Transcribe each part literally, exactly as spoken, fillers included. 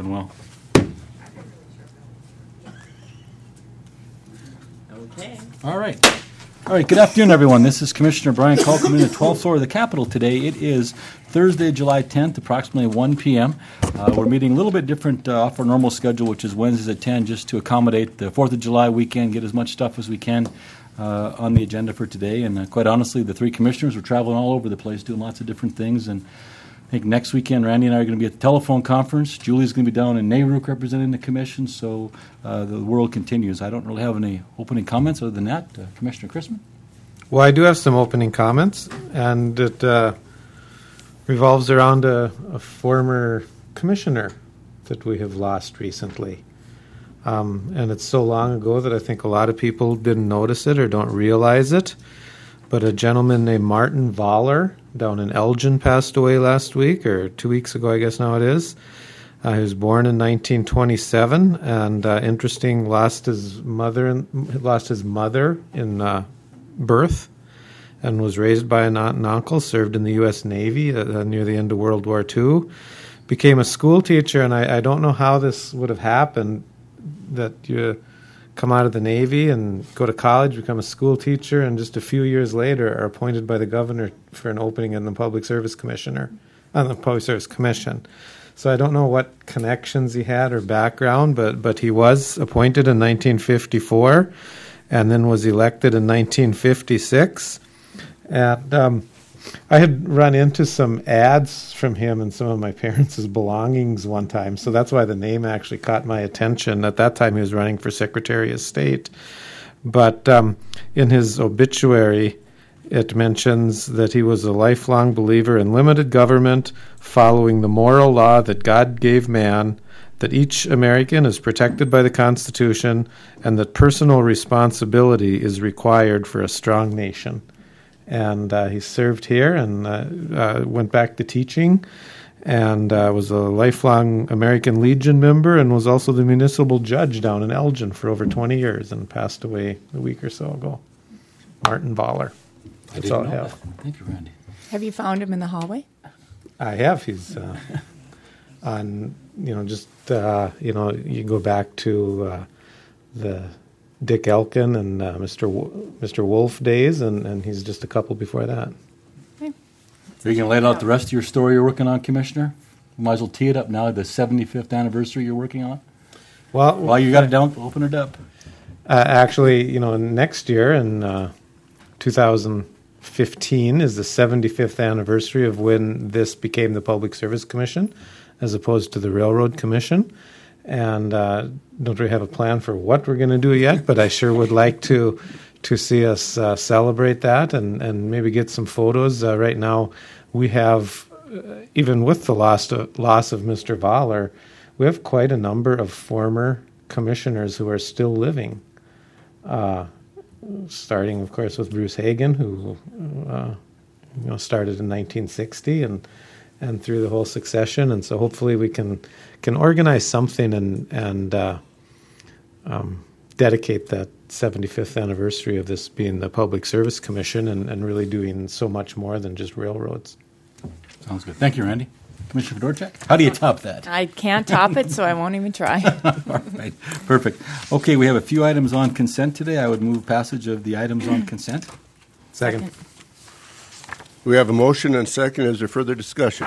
doing well. Okay. All right. All right, good afternoon, everyone. This is Commissioner Brian Call coming in the twelfth floor of the Capitol today. It is Thursday, July tenth, approximately one p.m. Uh, we're meeting a little bit different uh, off our normal schedule, which is Wednesdays at ten, just to accommodate the fourth of July weekend, get as much stuff as we can uh, on the agenda for today. And uh, quite honestly, the three commissioners are traveling all over the place, doing lots of different things. And I think next weekend, Randy and I are going to be at the telephone conference. Julie's going to be down in Nayrook representing the commission, so uh, the world continues. I don't really have any opening comments other than that. Uh, Commissioner Chrisman? Well, I do have some opening comments, and it uh, revolves around a, a former commissioner that we have lost recently. Um, and it's so long ago that I think a lot of people didn't notice it or don't realize it. But a gentleman named Martin Voller down in Elgin passed away last week, or two weeks ago, I guess now it is. Uh, he was born in nineteen twenty-seven, and uh, interesting, lost his mother, in, lost his mother in uh, birth, and was raised by an aunt and uncle. Served in the U S Navy uh, near the end of World War Two. Became a school teacher, and I, I don't know how this would have happened, that you come out of the Navy and go to college, become a school teacher, and just a few years later are appointed by the governor for an opening in the Public Service Commissioner, on the Public Service Commission. So I don't know what connections he had or background, but but he was appointed in nineteen fifty-four, and then was elected in nineteen fifty-six. And um, I had run into some ads from him in some of my parents' belongings one time, so that's why the name actually caught my attention. At that time, he was running for Secretary of State. But um, in his obituary, it mentions that he was a lifelong believer in limited government, following the moral law that God gave man, that each American is protected by the Constitution, and that personal responsibility is required for a strong nation. And uh, he served here and uh, uh, went back to teaching, and uh, was a lifelong American Legion member, and was also the municipal judge down in Elgin for over twenty years, and passed away a week or so ago. Martin Voller. That's all I have. That. Thank you, Randy. Have you found him in the hallway? I have. He's uh, on, you know, just, uh, you know, you go back to uh, the Dick Elkin and uh, Mister W- Mister Wolf days, and, and he's just a couple before that. Okay. Are you going to lay out the rest of your story you're working on, Commissioner? You might as well tee it up now, the seventy-fifth anniversary you're working on. Well, While you got it down, open it up. Uh, actually, you know, next year in uh, two thousand fifteen is the seventy-fifth anniversary of when this became the Public Service Commission, as opposed to the Railroad Commission. And uh, don't really have a plan for what we're going to do yet, but I sure would like to to see us uh, celebrate that and, and maybe get some photos. Uh, right now, we have, uh, even with the loss of, loss of Mister Voller, we have quite a number of former commissioners who are still living. Uh, starting, of course, with Bruce Hagan, who uh, you know started in nineteen sixty, and and through the whole succession. And so hopefully we can can organize something and and uh, um, dedicate that seventy-fifth anniversary of this being the Public Service Commission, and, and really doing so much more than just railroads. Sounds good. Thank you, Randy. Commissioner Fedorchak, how do you top that? I can't top it, so I won't even try. All right, perfect. Okay, we have a few items on consent today. I would move passage of the items on consent. Second. Second. We have a motion and second. Is there further discussion?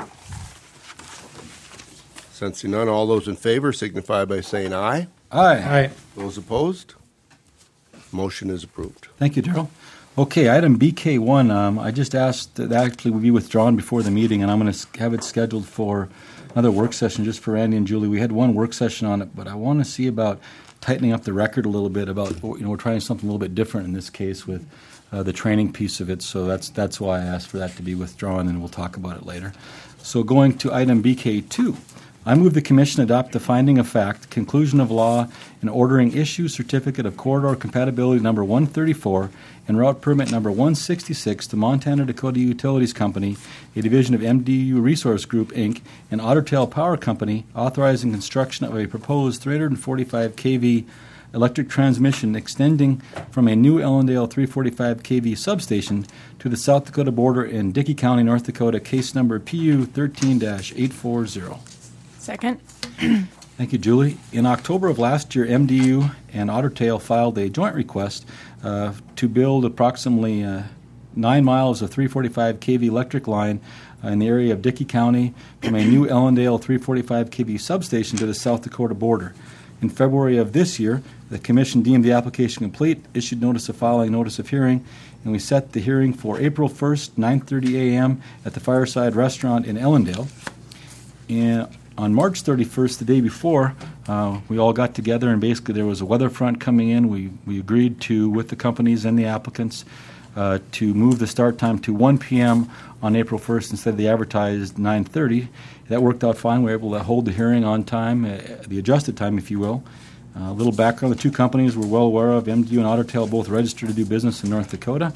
Sensing none, all those in favor signify by saying aye. Aye. Aye. Those opposed? Motion is approved. Thank you, Darrell. Okay, item B K one, um, I just asked that actually would be withdrawn before the meeting, and I'm going to have it scheduled for another work session just for Randy and Julie. We had one work session on it, but I want to see about tightening up the record a little bit about, you know, we're trying something a little bit different in this case with uh, the training piece of it, so that's that's why I asked for that to be withdrawn, and we'll talk about it later. So going to item B K two, I move the Commission adopt the finding of fact, conclusion of law, and ordering issue certificate of corridor compatibility number one thirty-four and route permit number one sixty-six to Montana Dakota Utilities Company, a division of M D U Resource Group, Incorporated, and Otter Tail Power Company, authorizing construction of a proposed three hundred forty-five kilovolt electric transmission extending from a new Ellendale three forty-five kilovolt substation to the South Dakota border in Dickey County, North Dakota, case number P U thirteen dash eight forty. Second. Thank you, Julie. In October of last year, M D U and Otter Tail filed a joint request uh, to build approximately uh, nine miles of three forty-five k V electric line uh, in the area of Dickey County from a new Ellendale three forty-five k V substation to the South Dakota border. In February of this year, the Commission deemed the application complete, issued notice of filing, notice of hearing, and we set the hearing for April first, nine thirty a.m. at the Fireside Restaurant in Ellendale. And on March thirty-first, the day before, uh, we all got together, and basically there was a weather front coming in. We, we agreed to, with the companies and the applicants, uh, to move the start time to one p.m. on April first instead of the advertised nine thirty. That worked out fine. We were able to hold the hearing on time, uh, the adjusted time, if you will. Uh, a little background, the two companies we're well aware of, M D U and Otter Tail, both registered to do business in North Dakota.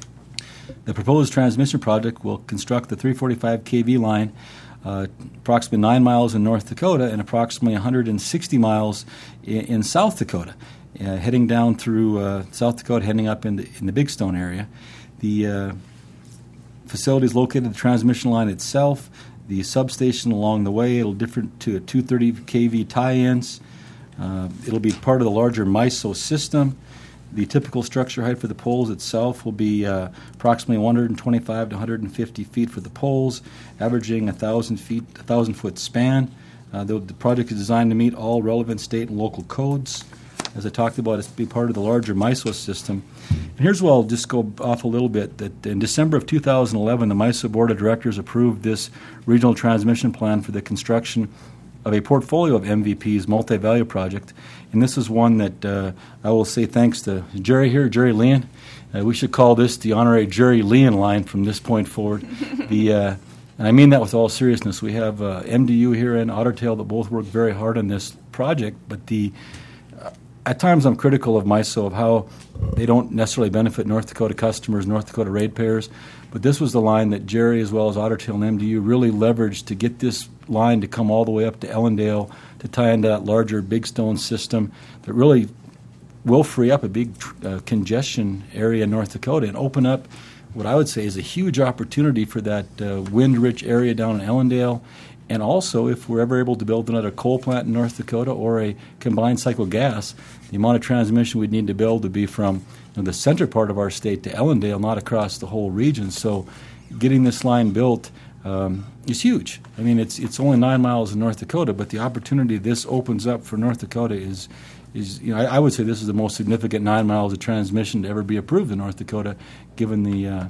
The proposed transmission project will construct the three forty-five k V line uh, approximately nine miles in North Dakota and approximately one hundred sixty miles in, in South Dakota, uh, heading down through uh, South Dakota, heading up in the, in the Big Stone area. The uh, facility is located at the transmission line itself, the substation along the way. It'll different to a two thirty k V tie-ins. Uh, it'll be part of the larger MISO system. The typical structure height for the poles itself will be uh, approximately one hundred twenty-five to one hundred fifty feet for the poles, averaging a thousand feet, a thousand foot span. Uh, the, the project is designed to meet all relevant state and local codes. As I talked about, it's to be part of the larger MISO system. And here's where I'll just go off a little bit. That in December of two thousand eleven, the MISO Board of Directors approved this regional transmission plan for the construction of a portfolio of M V Ps, multi-value project, and this is one that uh, I will say thanks to Jerry here, Jerry Leon. Uh, we should call this the honorary Jerry Leon line from this point forward. the uh, and I mean that with all seriousness. We have uh, M D U here and Otter Tail that both work very hard on this project, but the uh, at times I'm critical of MISO of how they don't necessarily benefit North Dakota customers, North Dakota ratepayers, but this was the line that Jerry as well as Otter Tail and M D U really leveraged to get this line to come all the way up to Ellendale to tie into that larger Big Stone system that really will free up a big uh, congestion area in North Dakota and open up what I would say is a huge opportunity for that uh, wind-rich area down in Ellendale. And also, if we're ever able to build another coal plant in North Dakota or a combined cycle gas, the amount of transmission we'd need to build would be from you know, the center part of our state to Ellendale, not across the whole region. So getting this line built um, is huge. I mean, it's it's only nine miles in North Dakota, but the opportunity this opens up for North Dakota is, is you know, I, I would say this is the most significant nine miles of transmission to ever be approved in North Dakota, given the uh,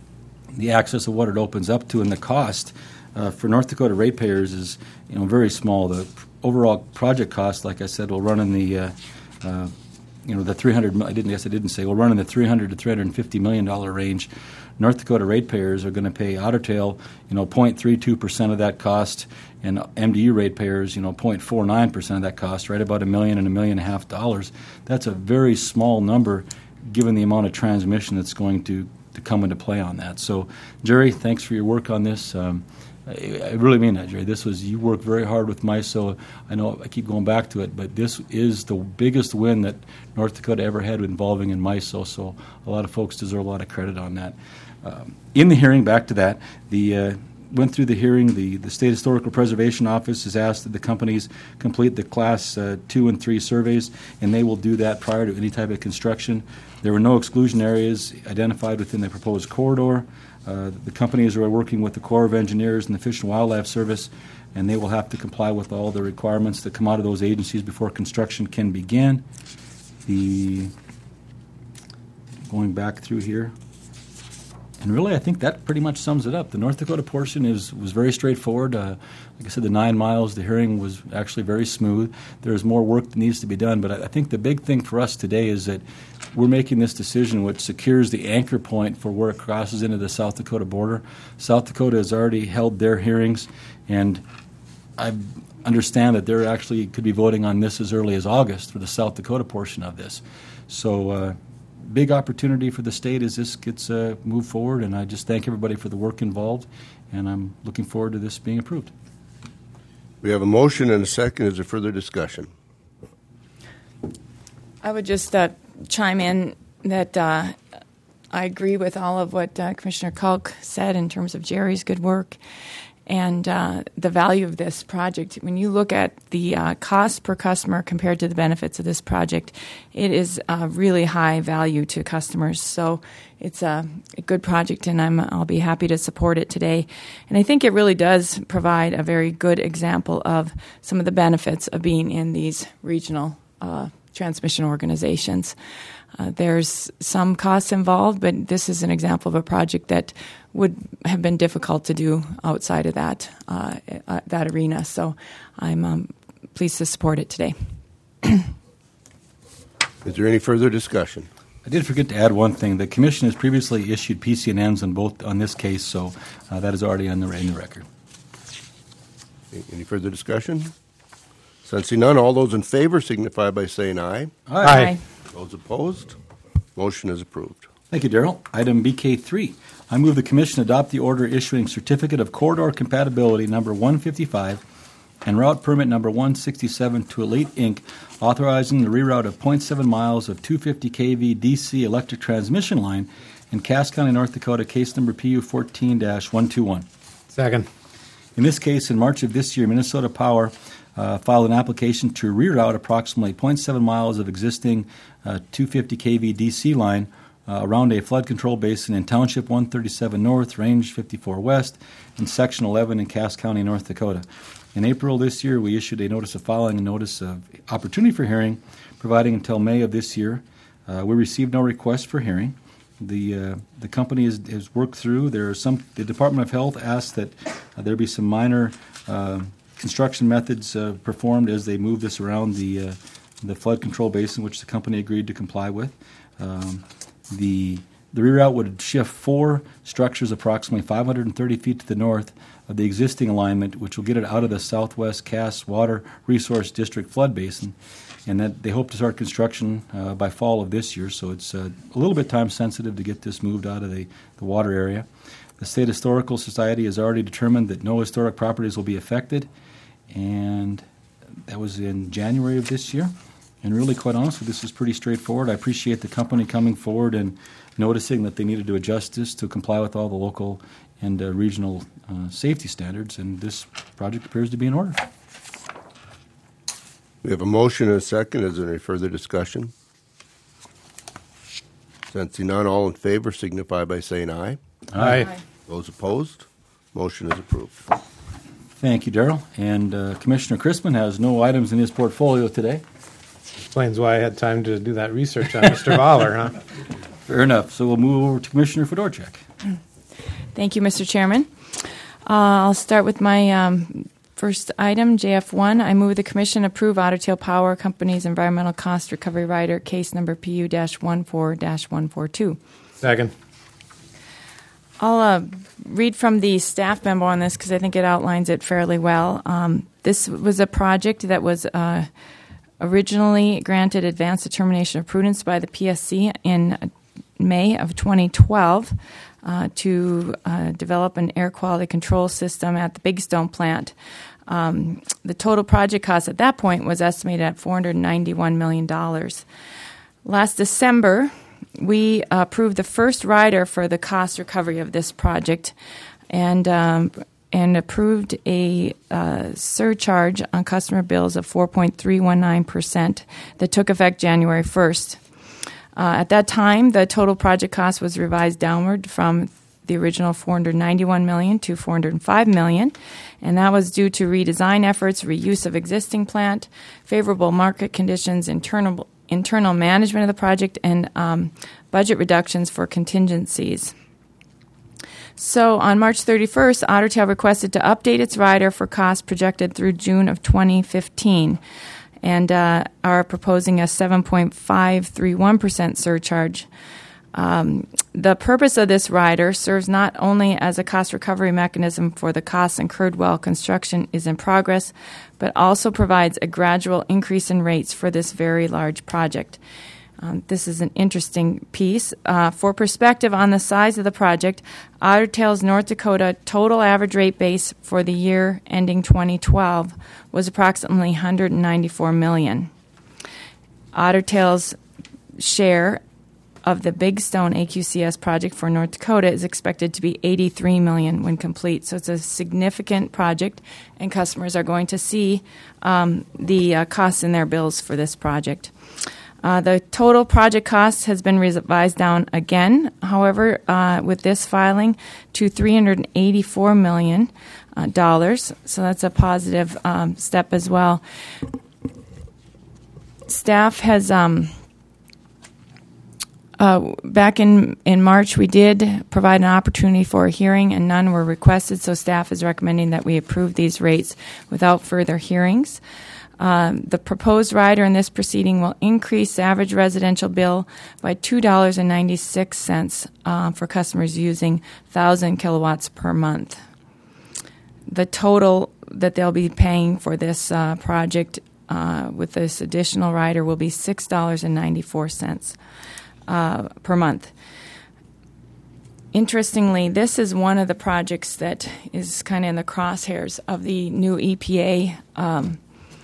the access of what it opens up to and the cost. Uh, for North Dakota ratepayers is you know very small. The overall project cost, like I said, will run in the uh, uh, you know the three hundred. I didn't guess I didn't say will run in the three hundred to three hundred fifty million dollar range. North Dakota ratepayers are going to pay Otter Tail you know zero point three two percent of that cost, and M D U ratepayers you know zero point four nine percent of that cost, right about a million and a million and a half dollars. That's a very small number, given the amount of transmission that's going to to come into play on that. So, Jerry, thanks for your work on this. Um, I really mean that, Jerry. This was you worked very hard with MISO. I know I keep going back to it, but this is the biggest win that North Dakota ever had involving in MISO. So a lot of folks deserve a lot of credit on that. Um, in the hearing, back to that, the uh, went through the hearing. The the State Historical Preservation Office has asked that the companies complete the Class uh, two and three surveys, and they will do that prior to any type of construction. There were no exclusion areas identified within the proposed corridor. Uh, the companies are working with the Corps of Engineers and the Fish and Wildlife Service, and they will have to comply with all the requirements that come out of those agencies before construction can begin. The going back through here, and really I think that pretty much sums it up. The North Dakota portion is was very straightforward. Uh, like I said, the nine miles, the hearing was actually very smooth. There's more work that needs to be done, but I, I think the big thing for us today is that we're making this decision which secures the anchor point for where it crosses into the South Dakota border. South Dakota has already held their hearings, and I understand that they're actually could be voting on this as early as August for the South Dakota portion of this. So uh, big opportunity for the state as this gets uh, moved forward, and I just thank everybody for the work involved, and I'm looking forward to this being approved. We have a motion and a second. Is there further discussion? I would just uh, chime in that uh, I agree with all of what uh, Commissioner Kalk said in terms of Jerry's good work. and uh, the value of this project. When you look at the uh, cost per customer compared to the benefits of this project, it is a really high value to customers. So it's a, a good project, and I'm, I'll be happy to support it today. And I think it really does provide a very good example of some of the benefits of being in these regional uh, transmission organizations. Uh, there's some costs involved, but this is an example of a project that would have been difficult to do outside of that uh, uh, that arena. So I'm um, pleased to support it today. Is there any further discussion? I did forget to add one thing. The commission has previously issued P C N Ns on both on this case, so uh, that is already on the, in the record. Any further discussion? Sensing none, all those in favor signify by saying aye. Aye. Aye. Those opposed, motion is approved. Thank you, Daryl. Item B K three. I move the commission adopt the order issuing certificate of corridor compatibility number one fifty-five and route permit number one sixty-seven to Elite Incorporated, authorizing the reroute of zero point seven miles of two hundred fifty kilovolt D C electric transmission line in Cass County, North Dakota, case number P U fourteen dash one twenty-one. Second. In this case, in March of this year, Minnesota Power uh, filed an application to reroute approximately zero point seven miles of existing uh, two hundred fifty kilovolt D C line uh, around a flood control basin in Township one thirty-seven North, Range fifty-four West, and Section eleven in Cass County, North Dakota. In April this year, we issued a notice of filing and notice of opportunity for hearing, providing until May of this year. Uh, we received no request for hearing. The uh, the company has, has worked through. There are some. The Department of Health asked that uh, there be some minor uh, construction methods uh, performed as they move this around the uh, the flood control basin, which the company agreed to comply with. Um, the the reroute would shift four structures approximately five hundred thirty feet to the north of the existing alignment, which will get it out of the Southwest Cass Water Resource District flood basin, and that they hope to start construction uh, by fall of this year. So it's uh, a little bit time sensitive to get this moved out of the, the water area. The State Historical Society has already determined that no historic properties will be affected, and that was in January of this year. And really, quite honestly, this is pretty straightforward. I appreciate the company coming forward and noticing that they needed to adjust this to comply with all the local and uh, regional uh, safety standards, and this project appears to be in order. We have a motion and a second. Is there any further discussion? Sensing none, all in favor signify by saying aye. Aye. Aye. Those opposed, motion is approved. Thank you, Daryl. And uh, Commissioner Chrisman has no items in his portfolio today. Explains why I had time to do that research on Mister Baller, huh? Fair enough. So we'll move over to Commissioner Fedorchak. Thank you, Mister Chairman. Uh, I'll start with my um, first item, J F one. I move the Commission approve Otter Tail Power Company's Environmental Cost Recovery Rider, case number P U fourteen dash one forty-two. Second. I'll uh, read from the staff memo on this because I think it outlines it fairly well. Um, this was a project that was uh, originally granted advanced determination of prudence by the P S C in May of twenty twelve. Uh, to uh, develop an air quality control system at the Big Stone plant. Um, the total project cost at that point was estimated at four hundred ninety-one million dollars. Last December, we uh, approved the first rider for the cost recovery of this project and um, and approved a uh, surcharge on customer bills of four point three one nine percent that took effect January first. Uh, at that time, the total project cost was revised downward from the original four hundred ninety-one million dollars to four hundred five million dollars, and that was due to redesign efforts, reuse of existing plant, favorable market conditions, internal internal management of the project, and um, budget reductions for contingencies. So on March thirty-first, Otter Tail requested to update its rider for costs projected through June of twenty fifteen. And uh, are proposing a seven point five three one percent surcharge. Um, the purpose of this rider serves not only as a cost recovery mechanism for the costs incurred while construction is in progress, but also provides a gradual increase in rates for this very large project. Um, this is an interesting piece. Uh, for perspective on the size of the project, Otter Tail's North Dakota total average rate base for the year ending twenty twelve was approximately one hundred ninety-four million dollars. Otter Tail's share of the Big Stone A Q C S project for North Dakota is expected to be eighty-three million dollars when complete. So it's a significant project, and customers are going to see um, the uh, costs in their bills for this project. Uh, the total project cost has been revised down again, however, uh, with this filing to three hundred eighty-four million dollars. Uh, so that's a positive um, step as well. Staff has, um, uh, back in, in March, we did provide an opportunity for a hearing, and none were requested, so staff is recommending that we approve these rates without further hearings. Um, the proposed rider in this proceeding will increase the average residential bill by two dollars and ninety-six cents uh, for customers using one thousand kilowatts per month. The total that they'll be paying for this uh, project uh, with this additional rider will be six dollars and ninety-four cents uh, per month. Interestingly, this is one of the projects that is kind of in the crosshairs of the new E P A um,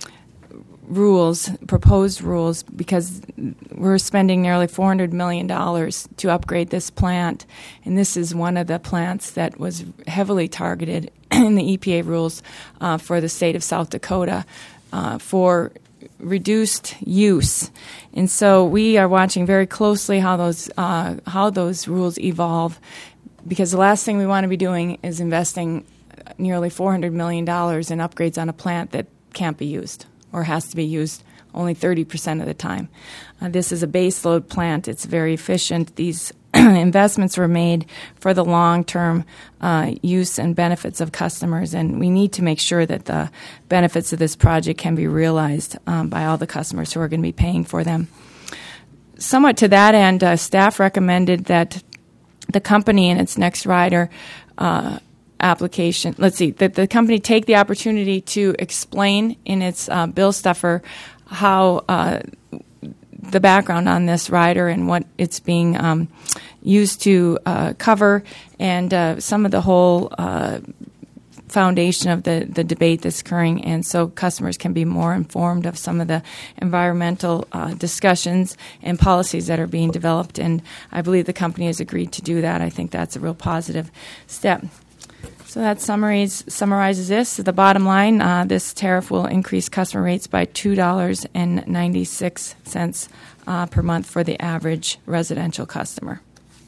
rules, proposed rules, because we're spending nearly four hundred million dollars to upgrade this plant, and this is one of the plants that was heavily targeted in the E P A rules uh, for the state of South Dakota uh, for reduced use. And so we are watching very closely how those uh, how those rules evolve, because the last thing we want to be doing is investing nearly four hundred million dollars in upgrades on a plant that can't be used or has to be used only thirty percent of the time. Uh, this is a baseload plant. It's very efficient. These investments were made for the long-term uh, use and benefits of customers, and we need to make sure that the benefits of this project can be realized um, by all the customers who are going to be paying for them. Somewhat to that end, uh, staff recommended that the company in its next rider uh, application, let's see, that the company take the opportunity to explain in its uh, bill stuffer how uh, the background on this rider and what it's being um, used to uh, cover, and uh, some of the whole uh, foundation of the, the debate that's occurring, and so customers can be more informed of some of the environmental uh, discussions and policies that are being developed, and I believe the company has agreed to do that. I think that's a real positive step. So that summaries, summarizes this. The bottom line, uh, this tariff will increase customer rates by two dollars and ninety-six cents uh, per month for the average residential customer.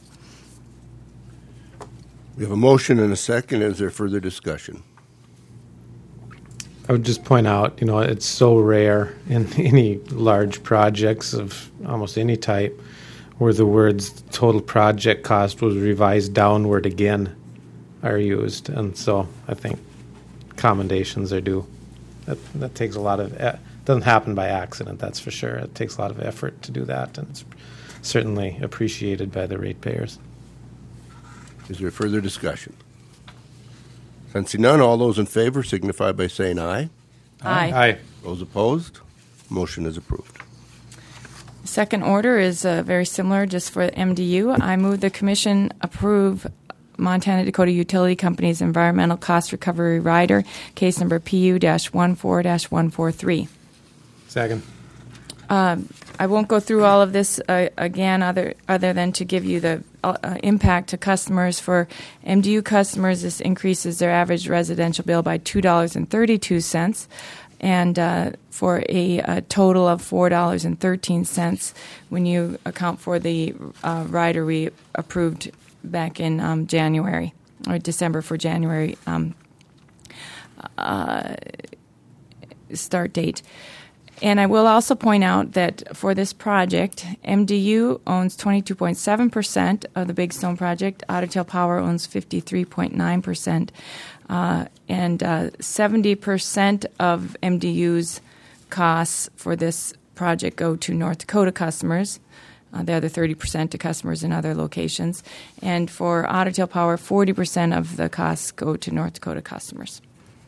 We have a motion and a second. Is there further discussion? I would just point out, you know, it's so rare in any large projects of almost any type where the words total project cost was revised downward again are used, and so I think commendations are due. That that takes a lot of e- doesn't happen by accident, that's for sure. It takes a lot of effort to do that, and it's certainly appreciated by the ratepayers. Is there further discussion? Sensing none, all those in favor signify by saying aye. Aye. Aye. Those opposed, motion is approved. Second order is uh, very similar, just for M D U. I move the Commission approve Montana Dakota Utility Company's Environmental Cost Recovery Rider, case number P U one four one four three. Second. Um, I won't go through all of this uh, again, other other than to give you the uh, impact to customers. For M D U customers, this increases their average residential bill by two dollars and thirty-two cents, and uh, for a, a total of four dollars and thirteen cents when you account for the uh, rider we approved back in um, January, or December for January um, uh, start date. And I will also point out that for this project, M D U owns twenty-two point seven percent of the Big Stone project. Otter Tail Power owns fifty-three point nine percent. Uh, and uh, seventy percent of M D U's costs for this project go to North Dakota customers. Uh, the other thirty percent to customers in other locations. And for Otter Tail Power, forty percent of the costs go to North Dakota customers.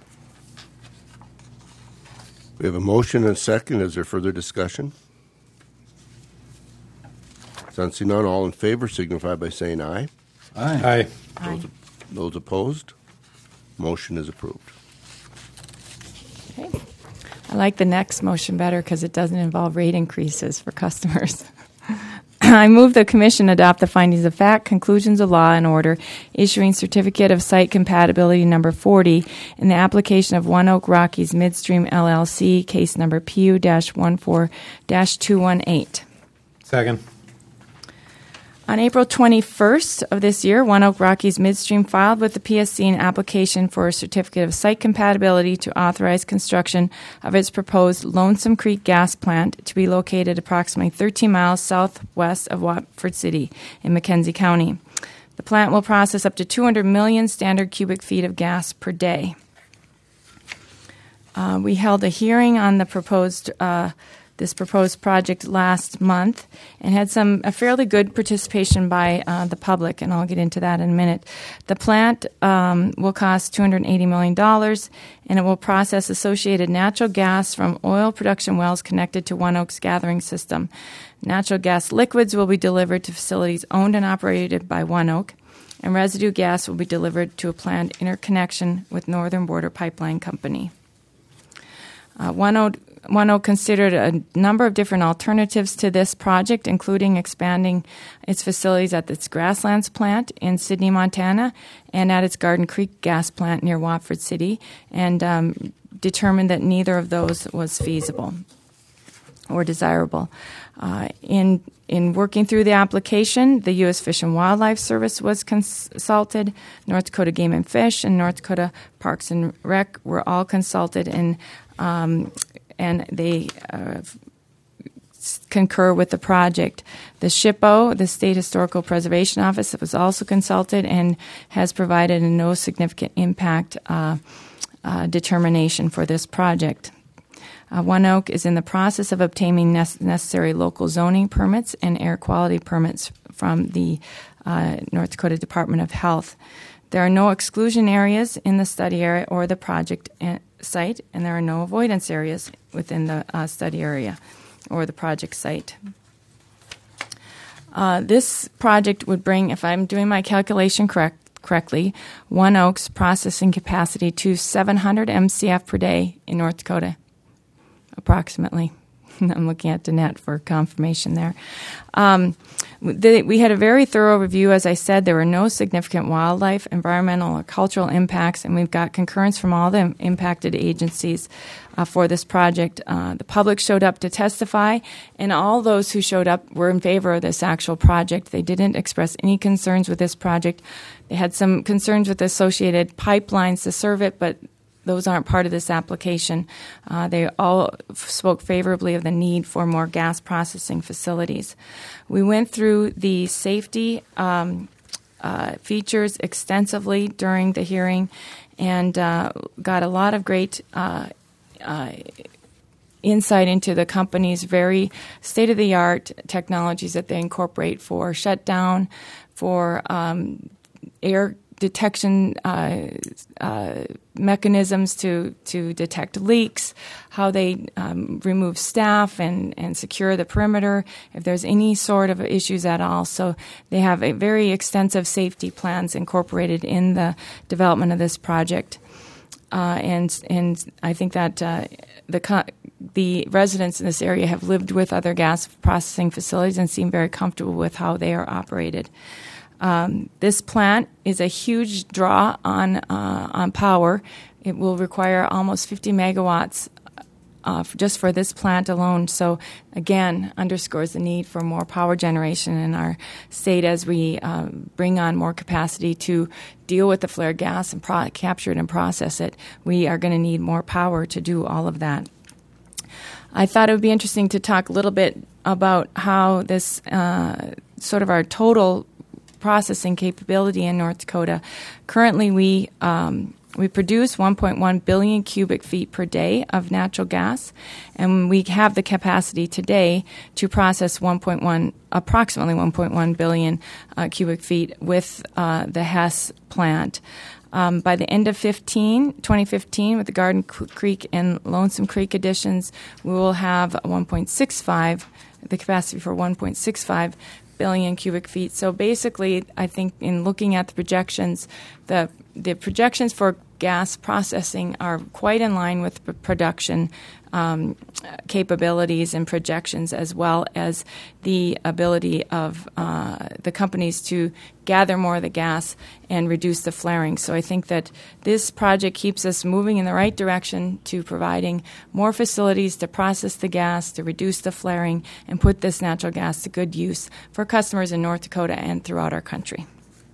We have a motion and a second. Is there further discussion? Sensing none, all in favor signify by saying aye. Aye. Aye. Those, those opposed, motion is approved. Okay. I like the next motion better because it doesn't involve rate increases for customers. I move the Commission adopt the findings of fact, conclusions of law, and order, issuing Certificate of Site Compatibility number forty in the application of One Oak Rockies Midstream L L C, case number P U fourteen dash two one eight. Second. On April twenty-first of this year, One Oak Rockies Midstream filed with the P S C an application for a certificate of site compatibility to authorize construction of its proposed Lonesome Creek gas plant to be located approximately thirteen miles southwest of Watford City in Mackenzie County. The plant will process up to two hundred million standard cubic feet of gas per day. Uh, we held a hearing on the proposed uh, this proposed project last month and had some a fairly good participation by uh, the public, and I'll get into that in a minute. The plant um, will cost two hundred eighty million dollars, and it will process associated natural gas from oil production wells connected to One Oak's gathering system. Natural gas liquids will be delivered to facilities owned and operated by One Oak, and residue gas will be delivered to a planned interconnection with Northern Border Pipeline Company. Uh, One Oak One Oak considered a number of different alternatives to this project, including expanding its facilities at its Grasslands plant in Sidney, Montana, and at its Garden Creek gas plant near Watford City, and um, determined that neither of those was feasible or desirable. Uh, in in working through the application, the U S Fish and Wildlife Service was consulted, North Dakota Game and Fish, and North Dakota Parks and Rec were all consulted, and um, and they uh, concur with the project. The SHPO, the State Historical Preservation Office, was also consulted and has provided a no significant impact uh, uh, determination for this project. Uh, One Oak is in the process of obtaining ne- necessary local zoning permits and air quality permits from the uh, North Dakota Department of Health. There are no exclusion areas in the study area or the project a- site, and there are no avoidance areas within the uh, study area or the project site. Uh, this project would bring, if I'm doing my calculation correct, correctly, One Oak's processing capacity to seven hundred M C F per day in North Dakota, approximately. I'm looking at Danette for confirmation there. Um, the, we had a very thorough review. As I said, there were no significant wildlife, environmental, or cultural impacts, and we've got concurrence from all the impacted agencies uh, for this project. Uh, the public showed up to testify, and all those who showed up were in favor of this actual project. They didn't express any concerns with this project. They had some concerns with associated pipelines to serve it, but those aren't part of this application. Uh, they all f- spoke favorably of the need for more gas processing facilities. We went through the safety um, uh, features extensively during the hearing and uh, got a lot of great uh, uh, insight into the company's very state-of-the-art technologies that they incorporate for shutdown, for um, air detection uh, uh, mechanisms to, to detect leaks, how they um, remove staff and, and secure the perimeter if there's any sort of issues at all. So they have a very extensive safety plans incorporated in the development of this project. Uh, and and I think that uh, the co- the residents in this area have lived with other gas processing facilities and seem very comfortable with how they are operated. Um, this plant is a huge draw on uh, on power. It will require almost fifty megawatts uh, for just for this plant alone. So, again, underscores the need for more power generation in our state as we um, bring on more capacity to deal with the flared gas and pro- capture it and process it. We are going to need more power to do all of that. I thought it would be interesting to talk a little bit about how this uh, sort of our total processing capability in North Dakota. Currently, we um, we produce one point one billion cubic feet per day of natural gas, and we have the capacity today to process one point one, approximately one point one billion uh, cubic feet with uh, the Hess plant. Um, by the end of twenty fifteen, with the Garden Creek and Lonesome Creek additions, we will have one point six five, the capacity for one point six five billion cubic feet. So basically, I think in looking at the projections, the the projections for gas processing are quite in line with the production um, capabilities and projections, as well as the ability of uh, the companies to gather more of the gas and reduce the flaring. So I think that this project keeps us moving in the right direction to providing more facilities to process the gas, to reduce the flaring, and put this natural gas to good use for customers in North Dakota and throughout our country.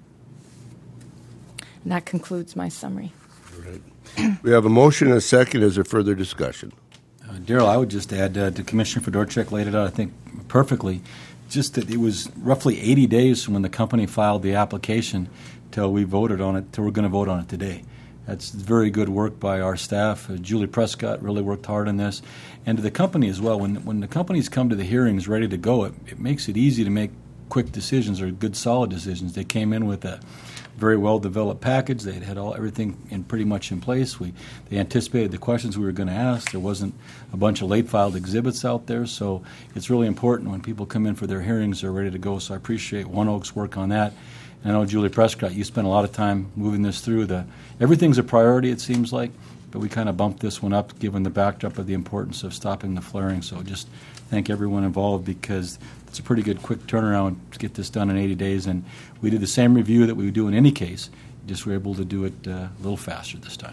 And that concludes my summary. All right. We have a motion and a second. Is there further discussion? Uh, Daryl, I would just add uh, to Commissioner Fedorchak laid it out, I think, perfectly. Just that it was roughly eighty days from when the company filed the application till we voted on it, till we're going to vote on it today. That's very good work by our staff. Uh, Julie Prescott really worked hard on this. And to the company as well. When when the companies come to the hearings ready to go, it, it makes it easy to make quick decisions or good, solid decisions. They came in with a very well-developed package. They had all everything in pretty much in place. We they anticipated the questions we were going to ask. There wasn't a bunch of late-filed exhibits out there, so it's really important when people come in for their hearings, they're ready to go. So I appreciate One Oak's work on that. And I know, Julie Prescott, you spent a lot of time moving this through. The everything's a priority, it seems like, but we kind of bumped this one up given the backdrop of the importance of stopping the flaring. So just thank everyone involved, because it's a pretty good quick turnaround to get this done in eighty days. And we did the same review that we would do in any case, just were able to do it uh, a little faster this time.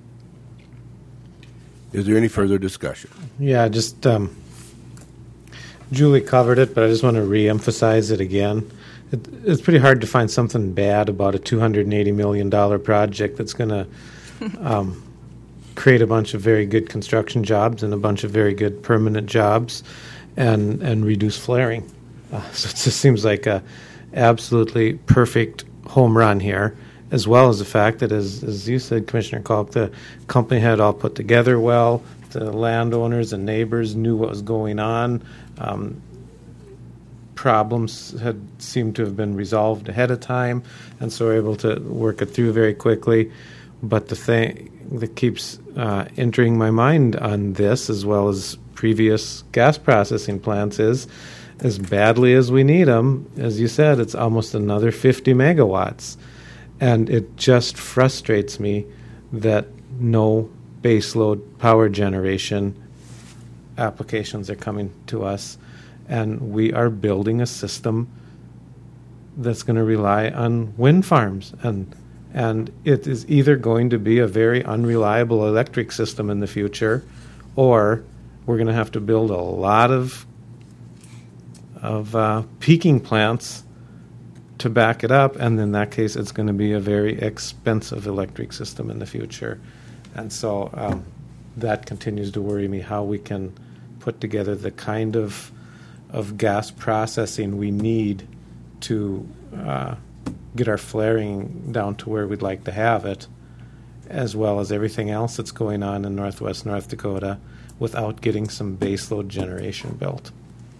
Is there any further discussion? Yeah, just um, Julie covered it, but I just want to re-emphasize it again. It, it's pretty hard to find something bad about a two hundred eighty million dollars project that's going to um, create a bunch of very good construction jobs and a bunch of very good permanent jobs and and reduce flaring. Uh, so it just seems like a absolutely perfect home run here, as well as the fact that, as, as you said, Commissioner Kalk, the company had it all put together well. The landowners and neighbors knew what was going on. Um, problems had seemed to have been resolved ahead of time, and so we're able to work it through very quickly. But the thing that keeps uh, entering my mind on this, as well as previous gas processing plants, is as badly as we need them, as you said, it's almost another fifty megawatts. And it just frustrates me that no baseload power generation applications are coming to us. And we are building a system that's going to rely on wind farms. And and it is either going to be a very unreliable electric system in the future, or we're going to have to build a lot of of uh, peaking plants to back it up, and in that case, it's going to be a very expensive electric system in the future. And so um, that continues to worry me, how we can put together the kind of of gas processing we need to uh, get our flaring down to where we'd like to have it, as well as everything else that's going on in northwest North Dakota, without getting some baseload generation built.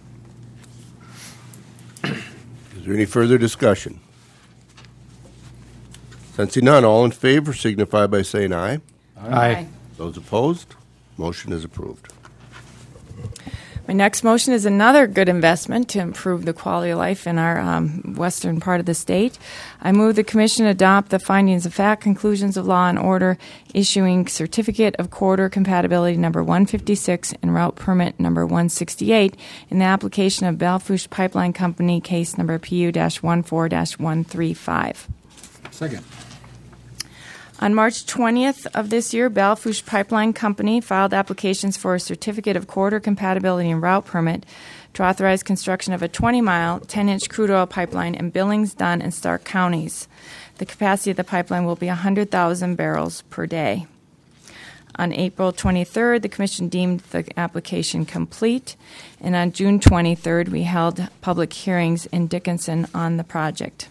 Is there any further discussion? Sensing none, all in favor signify by saying aye. Aye. Those opposed, motion is approved. My next motion is another good investment to improve the quality of life in our um, western part of the state. I move the Commission adopt the findings of fact, conclusions of law and order, issuing Certificate of Corridor Compatibility number one fifty-six and route permit number one sixty-eight in the application of Belle Fourche Pipeline Company, case number P U fourteen one three five. Second. On March twentieth of this year, Belle Fourche Pipeline Company filed applications for a Certificate of Corridor Compatibility and Route Permit to authorize construction of a twenty-mile, ten-inch crude oil pipeline in Billings, Dunn, and Stark counties. The capacity of the pipeline will be one hundred thousand barrels per day. On April twenty-third, the Commission deemed the application complete, and on June twenty-third, we held public hearings in Dickinson on the project.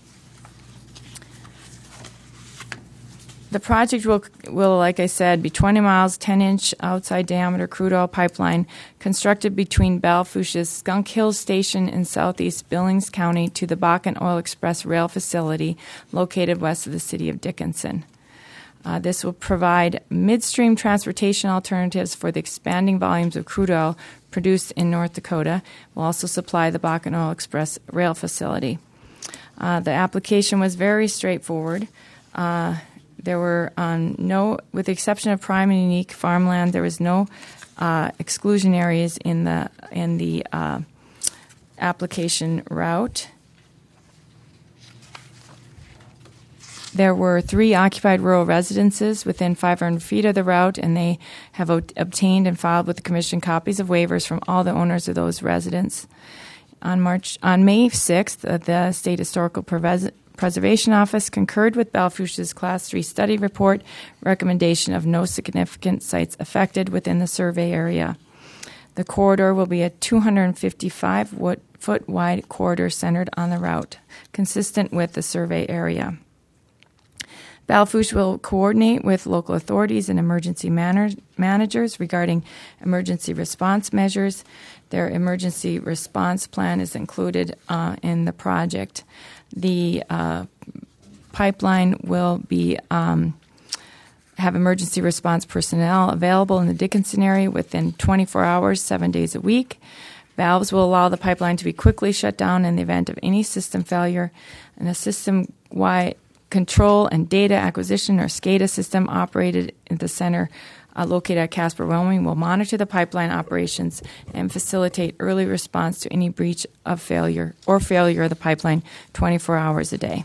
The project will, will, like I said, be twenty miles, ten-inch outside diameter crude oil pipeline constructed between Belle Fourche's Skunk Hills Station in southeast Billings County to the Bakken Oil Express rail facility located west of the city of Dickinson. Uh, this will provide midstream transportation alternatives for the expanding volumes of crude oil produced in North Dakota. It will also supply the Bakken Oil Express rail facility. Uh, the application was very straightforward. Uh, There were um, no, with the exception of prime and unique farmland, there was no uh, exclusion areas in the in the uh, application route. There were three occupied rural residences within five hundred feet of the route, and they have o- obtained and filed with the Commission copies of waivers from all the owners of those residents. On March, on May sixth, uh, the State Historical Preves- Preservation Office concurred with Belle Fourche's Class three study report recommendation of no significant sites affected within the survey area. The corridor will be a two hundred fifty-five foot wide corridor centered on the route, consistent with the survey area. Belle Fourche will coordinate with local authorities and emergency man- managers regarding emergency response measures. Their emergency response plan is included uh, in the project. The uh, pipeline will be um, have emergency response personnel available in the Dickinson area within twenty-four hours, seven days a week. Valves will allow the pipeline to be quickly shut down in the event of any system failure, and a system-wide control and data acquisition or SCADA system operated at the center uh, located at Casper, Wyoming will monitor the pipeline operations and facilitate early response to any breach of failure or failure of the pipeline twenty-four hours a day.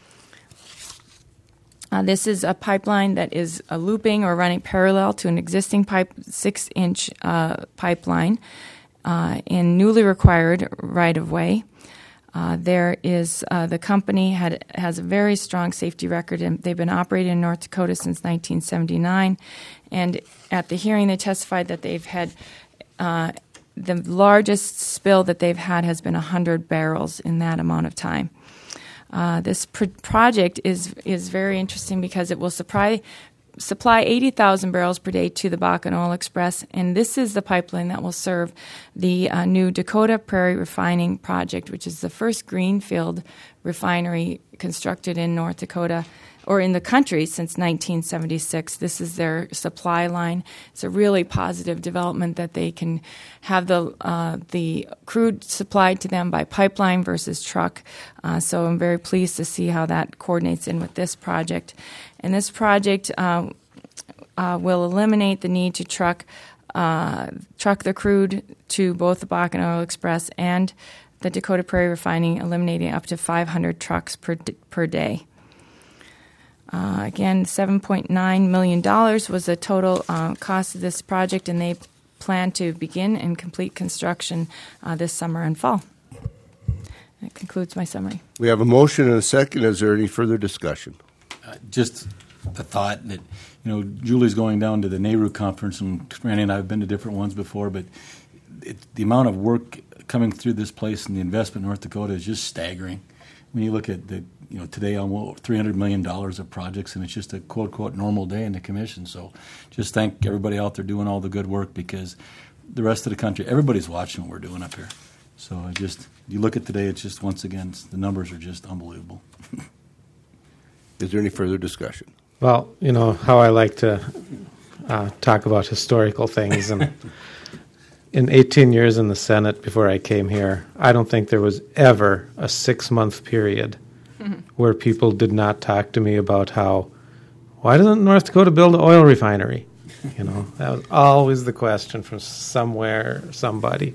Uh, this is a pipeline that is a looping or running parallel to an existing pipe, six-inch uh, pipeline uh, in newly required right-of-way. Uh, there is uh, the company had has a very strong safety record, and they've been operating in North Dakota since nineteen seventy-nine. And at the hearing, they testified that they've had uh, the largest spill that they've had has been one hundred barrels in that amount of time. Uh, this pr- project is is very interesting because it will supply supply eighty thousand barrels per day to the Bakken Oil Express, and this is the pipeline that will serve the uh, new Dakota Prairie Refining Project, which is the first greenfield refinery constructed in North Dakota or in the country since nineteen seventy-six. This is their supply line. It's a really positive development that they can have the uh, the crude supplied to them by pipeline versus truck. Uh, so I'm very pleased to see how that coordinates in with this project. And this project uh, uh, will eliminate the need to truck uh, truck the crude to both the Bakken Oil Express and the Dakota Prairie Refining, eliminating up to five hundred trucks per d- per day. Uh, again, seven point nine million dollars was the total uh, cost of this project, and they plan to begin and complete construction uh, this summer and fall. That concludes my summary. We have a motion and a second. Is there any further discussion? Uh, just the thought that, you know, Julie's going down to the NARU conference, and Randy and I have been to different ones before, but it, the amount of work coming through this place and the investment in North Dakota is just staggering. When you look at the, you know, today almost three hundred million dollars of projects, and it's just a quote, quote, normal day in the commission. So just thank everybody out there doing all the good work, because the rest of the country, everybody's watching what we're doing up here. So I just, you look at today, it's just, once again, it's, the numbers are just unbelievable. Is there any further discussion? Well, you know how I like to uh, talk about historical things, and in eighteen years in the Senate before I came here, I don't think there was ever a six-month period mm-hmm. where people did not talk to me about how, why doesn't North Dakota build an oil refinery? You know, that was always the question from somewhere, somebody.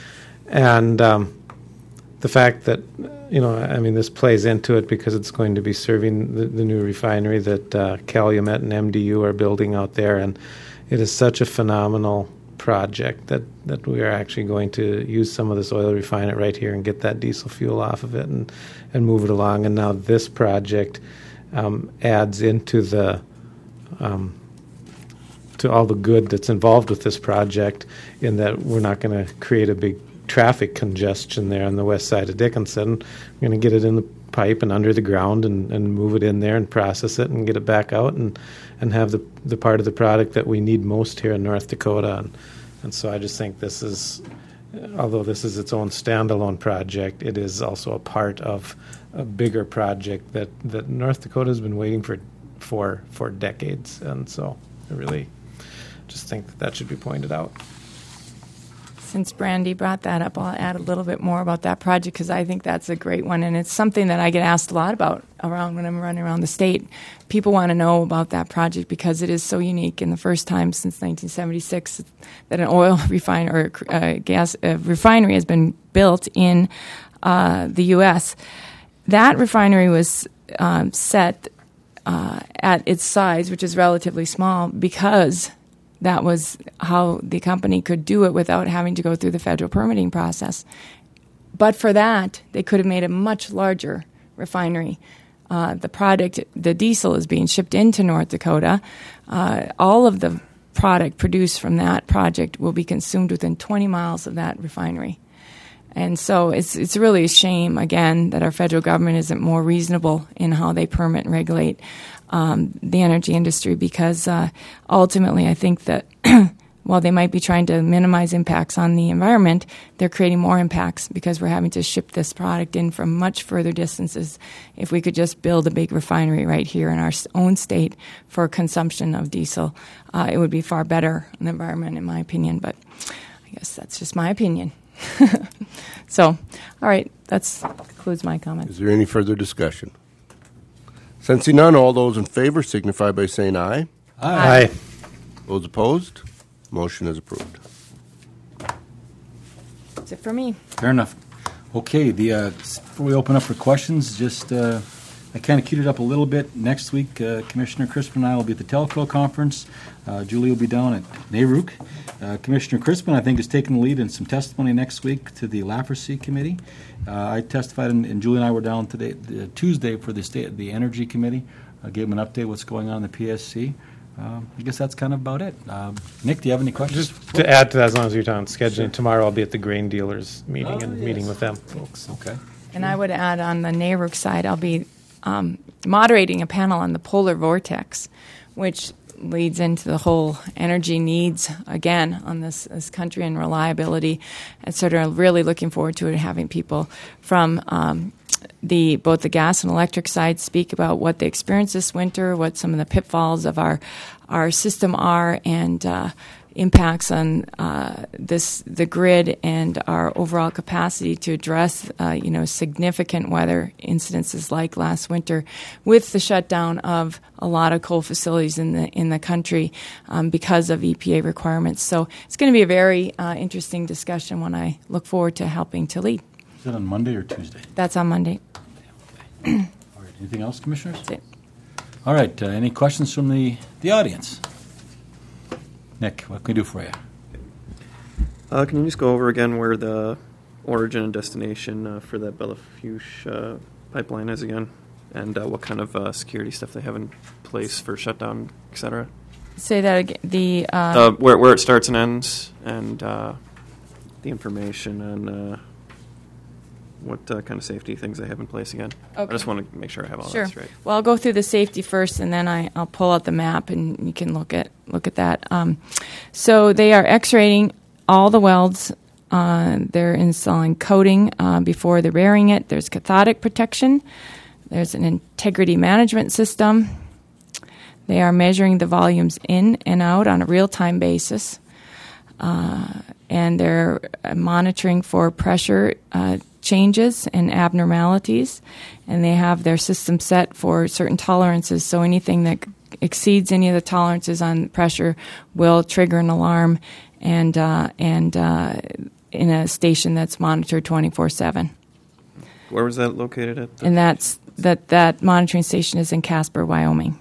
And um, the fact that, you know, I mean, this plays into it because it's going to be serving the, the new refinery that uh, Calumet and M D U are building out there, and it is such a phenomenal project that, that we are actually going to use some of this oil, refine it right here, and get that diesel fuel off of it and, and move it along. And now this project um, adds into the um, to all the good that's involved with this project, in that we're not going to create a big traffic congestion there on the west side of Dickinson. We're going to get it in the pipe and under the ground and, and move it in there and process it and get it back out and, and have the the part of the product that we need most here in North Dakota. And, and so I just think this is, although this is its own standalone project, it is also a part of a bigger project that, that North Dakota has been waiting for, for for decades. And so I really just think that that should be pointed out. Since Brandy brought that up, I'll add a little bit more about that project because I think that's a great one, and it's something that I get asked a lot about around when I'm running around the state. People want to know about that project because it is so unique, and the first time since nineteen seventy-six that an oil refine or uh, gas uh, refinery has been built in uh, the U S That refinery was um, set uh, at its size, which is relatively small, because that was how the company could do it without having to go through the federal permitting process. But for that, they could have made a much larger refinery. Uh, the product, the diesel, is being shipped into North Dakota. Uh, all of the product produced from that project will be consumed within twenty miles of that refinery. And so it's it's really a shame, again, that our federal government isn't more reasonable in how they permit and regulate um, the energy industry, because uh, ultimately I think that while they might be trying to minimize impacts on the environment, they're creating more impacts because we're having to ship this product in from much further distances. If we could just build a big refinery right here in our own state for consumption of diesel, uh, it would be far better on the environment, in my opinion. But I guess that's just my opinion. So, all right, that concludes my comments. Is there any further discussion? Sensing none, all those in favor signify by saying aye. Aye. Aye. Those opposed? Motion is approved. That's it for me. Fair enough. Okay, the uh, before we open up for questions, just uh, I kind of queued it up a little bit. Next week, uh, Commissioner Crispin and I will be at the Telco conference. Uh, Julie will be down at NARUC. Uh, Commissioner Crispin, I think, is taking the lead in some testimony next week to the Lafferty Committee. Uh, I testified, and, and Julie and I were down today, uh, Tuesday, for the state, the Energy Committee. I gave them an update what's going on in the P S C. Uh, I guess that's kind of about it. Uh, Nick, do you have any questions? Just to add to that, as long as you're talking scheduling, sure. Tomorrow I'll be at the grain dealers meeting oh, and yes. meeting with them folks. Okay. And I would add on the NARUC side, I'll be um, moderating a panel on the polar vortex, which leads into the whole energy needs again on this, this country and reliability, and sort of really looking forward to it, having people from um, the both the gas and electric side speak about what they experienced this winter, what some of the pitfalls of our our system are, and uh, impacts on uh, this the grid and our overall capacity to address uh, you know significant weather incidences like last winter, with the shutdown of a lot of coal facilities in the in the country um, because of E P A requirements. So it's going to be a very uh, interesting discussion, one I look forward to helping to lead. Is that on Monday or Tuesday? That's on Monday. All right. Anything else, Commissioners? That's it. All right. Uh, any questions from the, the audience? Nick, what can we do for you? Uh, can you just go over again where the origin and destination uh, for that Belafuge uh, pipeline is again, and uh, what kind of uh, security stuff they have in place for shutdown, et cetera? Say that again. The uh, uh, where where it starts and ends, and uh, the information on uh, what uh, kind of safety things they have in place again. Okay. I just want to make sure I have all Sure. that straight. Well, I'll go through the safety first, and then I, I'll pull out the map, and you can look at look at that. Um, so they are X-rating all the welds. Uh, they're installing coating uh, before they're burying it. There's cathodic protection. There's an integrity management system. They are measuring the volumes in and out on a real-time basis. Uh, and they're monitoring for pressure uh, changes and abnormalities. And they have their system set for certain tolerances. So anything that exceeds any of the tolerances on pressure will trigger an alarm, and uh, and uh, in a station that's monitored twenty-four seven. Where was that located at? And that's that that monitoring station is in Casper, Wyoming.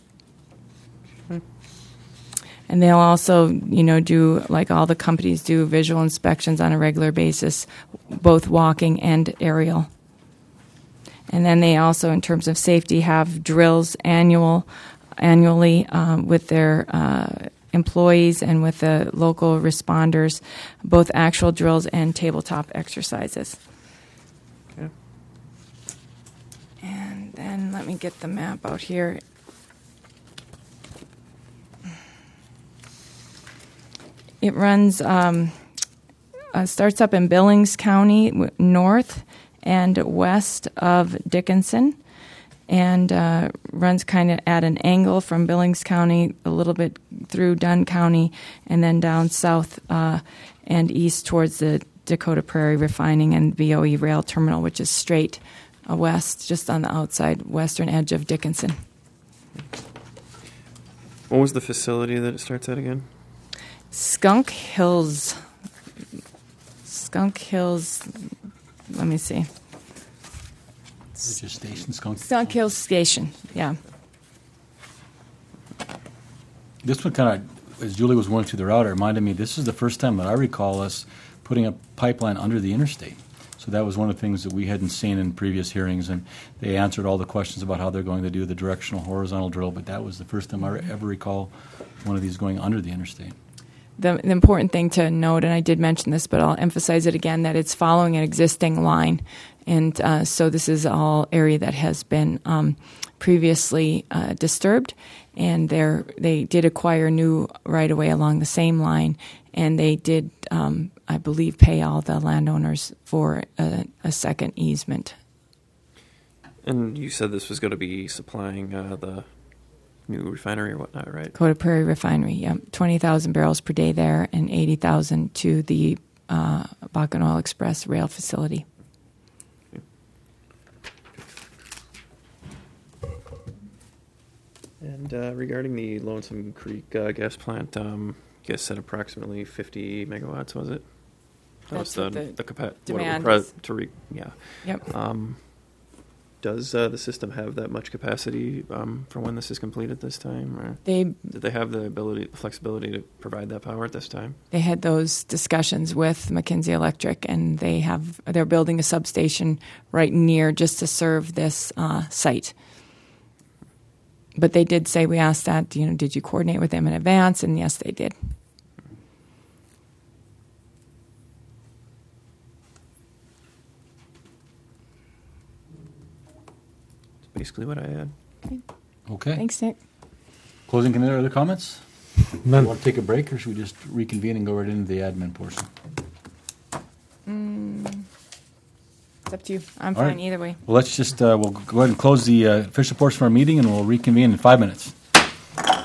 And they'll also, you know, do, like all the companies do, visual inspections on a regular basis, both walking and aerial. And then they also, in terms of safety, have drills annual, annually um, with their uh, employees and with the local responders, both actual drills and tabletop exercises. Okay. And then let me get the map out here. It runs, um, uh, starts up in Billings County, w- north and west of Dickinson, and uh, runs kind of at an angle from Billings County, a little bit through Dunn County, and then down south, uh, and east towards the Dakota Prairie Refining and V O E Rail Terminal, which is straight uh, west, just on the outside western edge of Dickinson. What was the facility that it starts at again? Skunk Hills. Skunk Hills. Let me see. Is it just station skunk? Skunk Hills Station. Yeah. This one kind of, as Julie was going through the route, it reminded me this is the first time that I recall us putting a pipeline under the interstate. So that was one of the things that we hadn't seen in previous hearings, and they answered all the questions about how they're going to do the directional horizontal drill, but that was the first time I ever recall one of these going under the interstate. The, the important thing to note, and I did mention this, but I'll emphasize it again, that it's following an existing line. And uh, so this is all area that has been um, previously uh, disturbed, and they're, they did acquire new right-of-way along the same line, and they did, um, I believe, pay all the landowners for a, a second easement. And you said this was going to be supplying uh, the new refinery or whatnot, right? Dakota Prairie Refinery, yeah, twenty thousand barrels per day there, and eighty thousand to the uh, Bakken Oil Express rail facility. And uh, regarding the Lonesome Creek uh, gas plant, um, you guys said approximately fifty megawatts, was it? That That's was the, what the the capa- demand what it is. would pre- to re- yeah. Yep. Um, does uh, the system have that much capacity um, for when this is completed this time? Or They did they have the ability, the flexibility to provide that power at this time? they had those discussions with McKinsey Electric, and they have they're building a substation right near just to serve this uh, site. But they did say, we asked that, you know, did you coordinate with them in advance? And yes, they did. That's basically what I had. Okay. Okay. Thanks, Nick. Closing comment, other comments? None. You want to take a break, or should we just reconvene and go right into the admin portion? Mm, it's up to you. I'm All fine right. either way. Well, let's just, uh, we'll go ahead and close the uh, official portion of our meeting, and we'll reconvene in five minutes.